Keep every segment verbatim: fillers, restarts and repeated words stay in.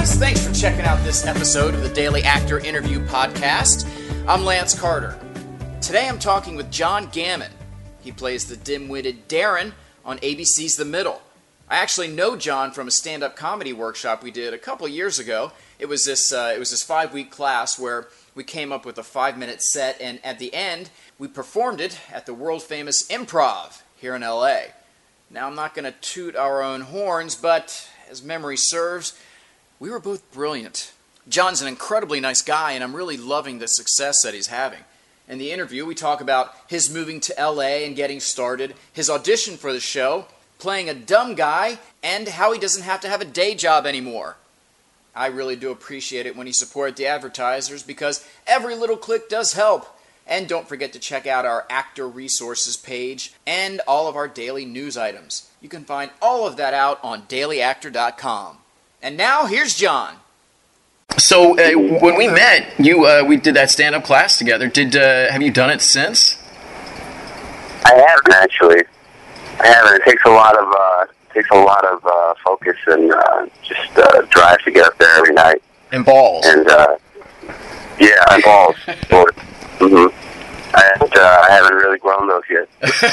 guys. Thanks for checking out this episode of the Daily Actor Interview Podcast. I'm Lance Carter. Today I'm talking with John Gammon. He plays the dim-witted Darren on A B C's The Middle. I actually know John from a stand-up comedy workshop we did a couple years ago. It was this uh, it was this five-week class where we came up with a five-minute set, and at the end, we performed it at the world-famous Improv here in L A. Now, I'm not going to toot our own horns, but as memory serves, we were both brilliant. John's an incredibly nice guy, and I'm really loving the success that he's having. In the interview, we talk about his moving to L A and getting started, his audition for the show, playing a dumb guy, and how he doesn't have to have a day job anymore. I really do appreciate it when he supported the advertisers, because every little click does help. And don't forget to check out our actor resources page and all of our daily news items. You can find all of that out on daily actor dot com. And now, here's John. So, uh, when we met, you uh, we did that stand-up class together. Did uh, have you done it since? I haven't, actually. I haven't. It takes a lot of uh, takes a lot of uh, focus and uh, just uh, drive to get up there every night. And balls. And uh, yeah, and balls. Mm-hmm. And uh, I haven't really grown those yet.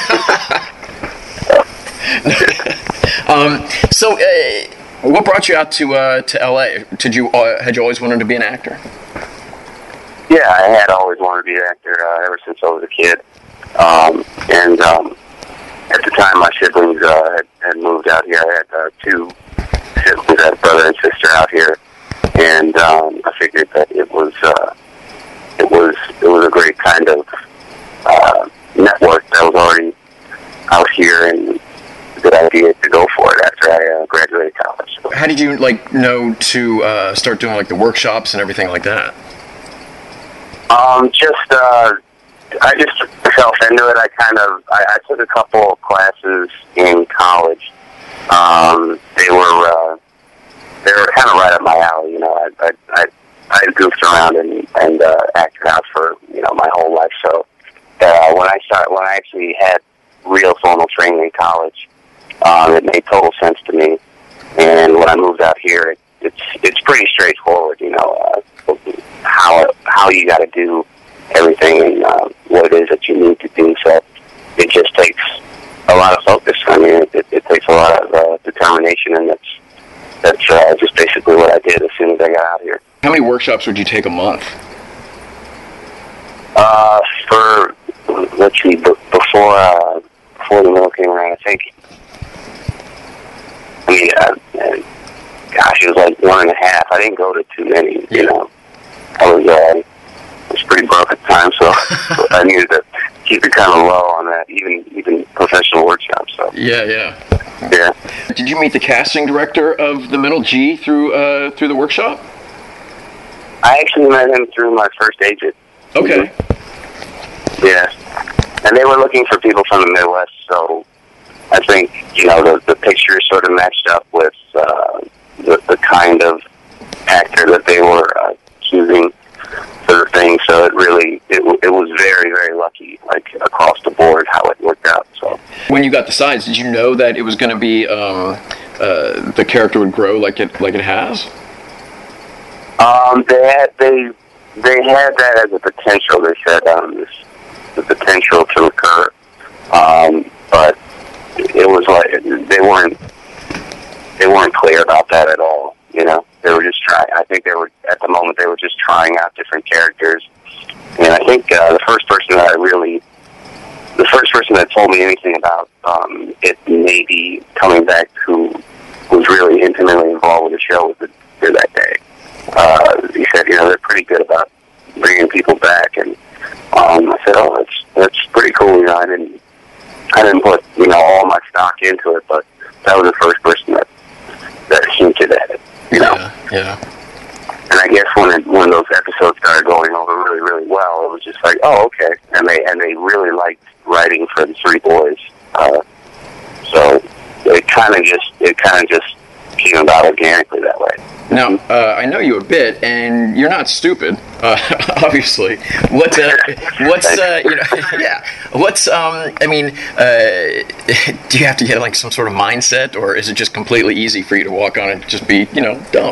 um, so, uh, what brought you out to uh, to L A? Did you uh, had you always wanted to be an actor? Yeah, I had always wanted to be an actor uh, ever since I was a kid. Um, and um, at the time, my siblings uh, had, had moved out here. I had uh, two siblings, I had a brother and sister out here, and um, I figured that it was. Uh, It was it was a great kind of uh, network that was already out here, and a good idea to go for it after I uh, graduated college. So, how did you like know to uh, start doing like the workshops and everything like that? Um, just uh, I just took myself into it. I kind of I, I took a couple of classes in college. Um, they were uh, they were kind of right up my alley. You know, I I. I I had goofed around and, and uh, acted out for, you know, my whole life. So uh, when I started, when I actually had real formal training in college, um, it made total sense to me. And when I moved out here, it, it's it's pretty straightforward. You know, uh, how how you got to do everything and uh, what it is that you need to do. So it just takes a lot of focus. I mean, it, it, it takes a lot of uh, determination, and that's that's uh, just basically what I did as soon as I got out here. How many workshops would you take a month? Uh, for, let's see, b- before, uh, before the middle came around, I think, I mean, uh, gosh, it was like one and a half. I didn't go to too many, you know. I was, uh, I was pretty broke at the time, so I needed to keep it kind of low on that, even, even professional workshops, so. Yeah, yeah. Yeah. Did you meet the casting director of The Middle, G, through, uh, through the workshop? I actually met him through my first agent. Okay. Yeah. And they were looking for people from the Midwest, so I think, you know, the, the picture sort of matched up with uh, the, the kind of actor that they were uh, choosing for the thing, so it really, it, it was very, very lucky, like, across the board how it worked out, so. When you got the sides, did you know that it was going to be, um, uh, the character would grow like it like it has? Um, they had they they had that as a potential. They said um, this the potential to occur, um, but it was like they weren't they weren't clear about that at all. You know, they were just trying. I think they were at the moment they were just trying out different characters, and I think uh, the first person that I really the first person that told me anything about um, it maybe coming back who was really intimately involved with the show was the, that day. Uh, he said, you know, they're pretty good about bringing people back, and um, I said, oh, that's that's pretty cool. You know, I didn't, I didn't put, you know, all my stock into it, but that was the first person that that hinted at it. You know, yeah, yeah. And I guess when it, when those episodes started going over really, really well, it was just like, oh, okay, and they and they really liked writing for the three boys. Uh, so it kind of just it kind of just came about organically that way. Now, uh, I know you a bit, and you're not stupid, uh, obviously. What, uh, what's, uh, you know, yeah, what's, um, I mean, uh, do you have to get, like, some sort of mindset, or is it just completely easy for you to walk on and just be, you know, dumb?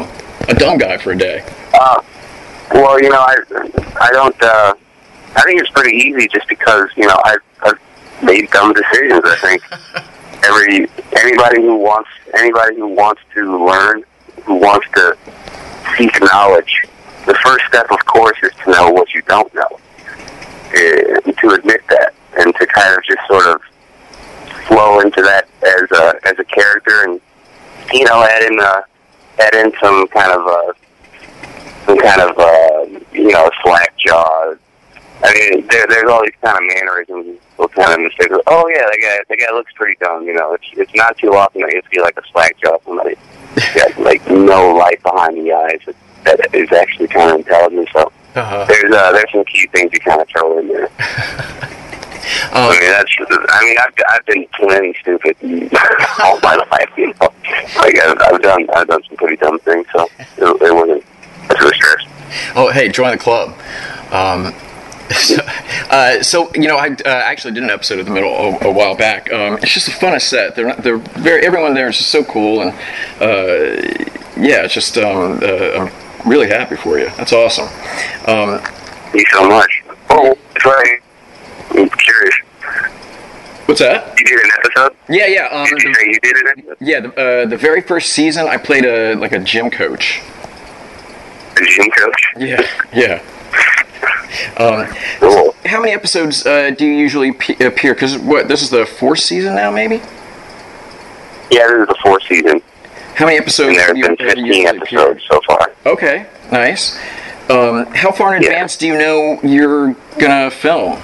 a dumb guy for a day? Uh, well, you know, I I don't. Uh, I think it's pretty easy, just because you know I've, I've made dumb decisions. I think every anybody who wants anybody who wants to learn, who wants to seek knowledge, the first step, of course, is to know what you don't know, and to admit that, and to kind of just sort of flow into that as a as a character, and you know, add in uh, add in some kind of uh, some kind of uh, you know slack jaw. I mean, there, there's all these kind of mannerisms, or kind of mistakes. Oh yeah, that guy, that guy looks pretty dumb. You know, it's it's not too often that you see like a slack jaw somebody got like no light behind the eyes that, that is actually kind of intelligent. So uh-huh. there's uh, there's some key things you kind of throw in there. Um, I mean, that's. I mean, I've I've been plenty stupid all my life. You know, like I've, I've done I've done some pretty dumb things. So it, it wasn't. That's really stressed. Oh, hey, join the club. Um, so, uh, so you know, I uh, actually did an episode of The Middle a, a while back. Um, it's just the funnest set. They're not, they're very. Everyone there is just so cool, and uh, yeah, it's just. Um, uh, I'm really happy for you. That's awesome. Um, Thank you so much. Oh, that's right. I'm curious. What's that? You did an episode? Yeah, yeah. Um, did you say you did an episode? Yeah, the, uh, the very first season, I played a like a gym coach. A gym coach? Yeah, yeah. Um, cool. How many episodes uh, do you usually p- appear? Because what, this is the fourth season now, maybe? Yeah, this is the fourth season. How many episodes? And there have been fifteen episodes so far. Okay, nice. Um, how far in yeah. advance do you know you're gonna film?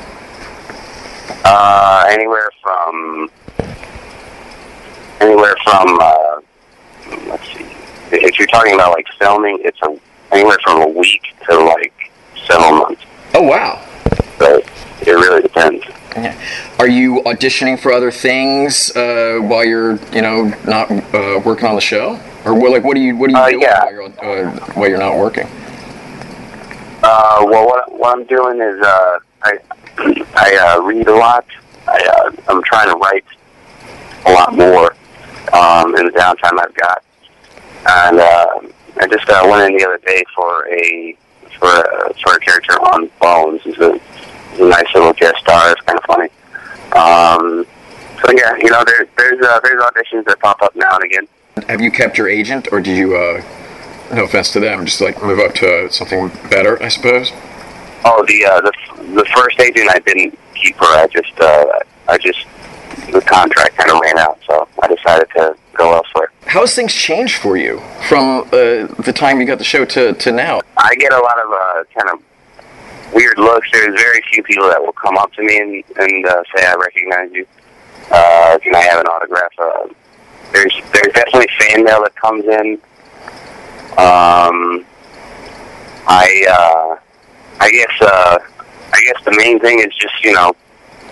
Uh, anywhere from anywhere from uh, let's see. If you're talking about like filming, it's a, anywhere from a week to like several months. Oh wow! So it really depends. Yeah. Are you auditioning for other things uh, while you're, you know, not uh, working on the show, or what, like what do you what do you uh, do yeah. while, you're, uh, while you're not working? Uh, well, what what I'm doing is uh, I I uh, read a lot. I uh, I'm trying to write a lot more um, in the downtime I've got, and uh, I just uh, went in the other day for a for a, for a character on Bones. It's a, it's a nice little guest star. It's kind of funny. Um, so yeah, you know, there, there's uh, there's auditions that pop up now and again. Have you kept your agent, or did you? Uh, no offense to them, just like move up to something better, I suppose. Oh, the uh, the the first agent I didn't keep her. I just uh, I just the contract kind of ran out, so I decided to go elsewhere. How's things changed for you from uh, the time you got the show to, to now? I get a lot of uh, kind of weird looks. There's very few people that will come up to me and, and uh, say, I recognize you. Uh, can I have an autograph? Uh, there's there's definitely fan mail that comes in. Um, I uh, I guess uh, I guess the main thing is just, you know,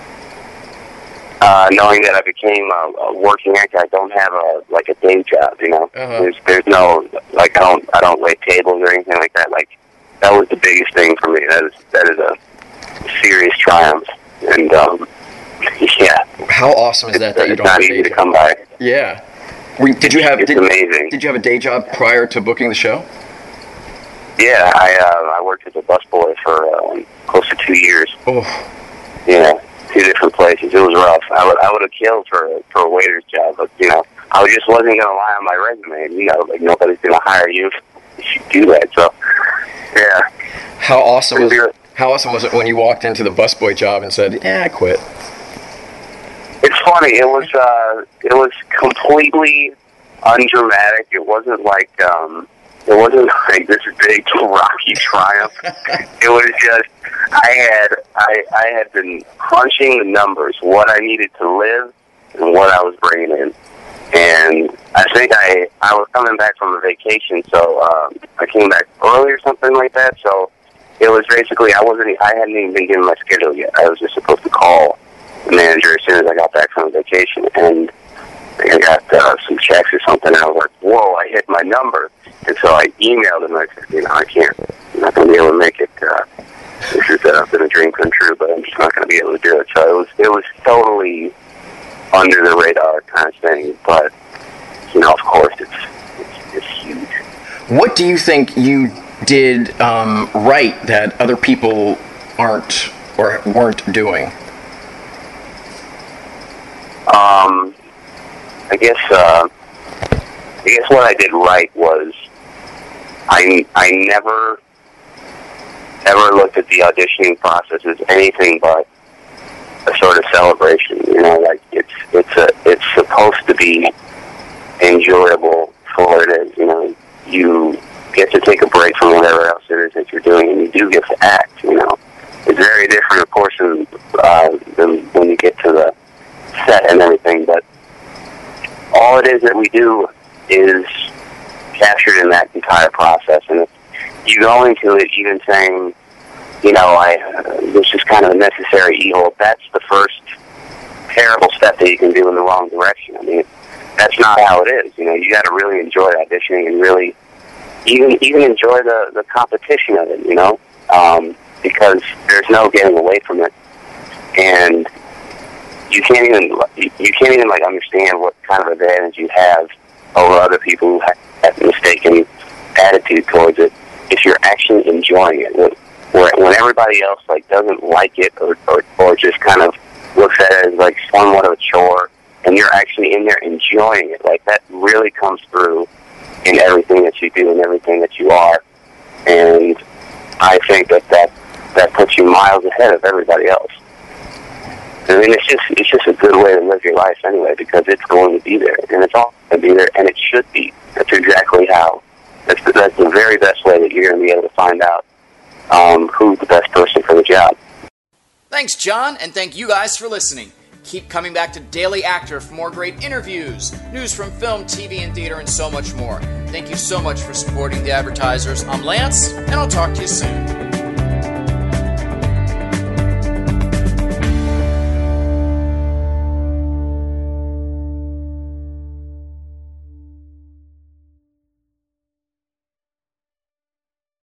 Uh, knowing that I became a, a working actor. I don't have a like a day job, you know. Uh-huh. There's there's no like I don't I don't wait tables or anything like that. Like that was the biggest thing for me. That is that is a serious triumph. And um, yeah. How awesome is that? That you don't it's not easy to come by. Yeah. Were, did you have? It's did, amazing. Did you have a day job prior to booking the show? Yeah, I uh, I worked as a busboy for um, close to two years. Oh. Yeah. Two different places. It was rough. I would I would have killed for for a waiter's job, but you know I just wasn't gonna lie on my resume. You know, like nobody's gonna hire you if you do that. So yeah. How awesome was How awesome was it when you walked into the busboy job and said, "Yeah, I quit"? It's funny. It was uh, it was completely undramatic. It wasn't like um, it wasn't like this big rocky triumph. It was just. I had I, I had been crunching the numbers, what I needed to live and what I was bringing in, and I think I I was coming back from a vacation, so um, I came back early or something like that. So it was basically I wasn't I hadn't even been given my schedule yet. I was just supposed to call the manager as soon as I got back from vacation, and I got uh, some checks or something. And I was like, "Whoa! I hit my number!" And so I emailed him. And I said, "You know, I can't. I'm not going to be able to make it." Uh, This has uh, been a dream come true, but I'm just not going to be able to do it. So it was it was totally under the radar kind of thing. But you know, of course, it's it's, it's huge. what do you think you did um, right that other people aren't or weren't doing? Um, I guess uh, I guess what I did right was I I never ever looked at the auditioning process as anything but a sort of celebration. You know, like it's it's a it's supposed to be enjoyable for what it is. You know, you get to take a break from whatever else it is that you're doing, and you do get to act. You know, it's very different, of course, than, uh, than when you get to the set and everything. But all it is that we do is captured in that entire process, and if you go into it even saying, you know, I uh, this is kind of a necessary evil, that's the first terrible step that you can do in the wrong direction. I mean, that's not how it is. You know, you got to really enjoy auditioning and really even even enjoy the, the competition of it, you know, um, because there's no getting away from it, and you can't even you can't even like understand what kind of advantage you have over other people who have that mistaken attitude towards it if you're actually enjoying it. Where when everybody else like doesn't like it or, or or just kind of looks at it as like somewhat of a chore, and you're actually in there enjoying it, like that really comes through in everything that you do and everything that you are. And I think that that, that puts you miles ahead of everybody else. I mean, it's just it's just a good way to live your life anyway, because it's going to be there, and it's all going to be there, and it should be. That's exactly how. That's the, that's the very best way that you're going to be able to find out um, who's the best person for the job. Thanks, John, and thank you guys for listening. Keep coming back to Daily Actor for more great interviews, news from film, T V, and theater, and so much more. Thank you so much for supporting the advertisers. I'm Lance, and I'll talk to you soon.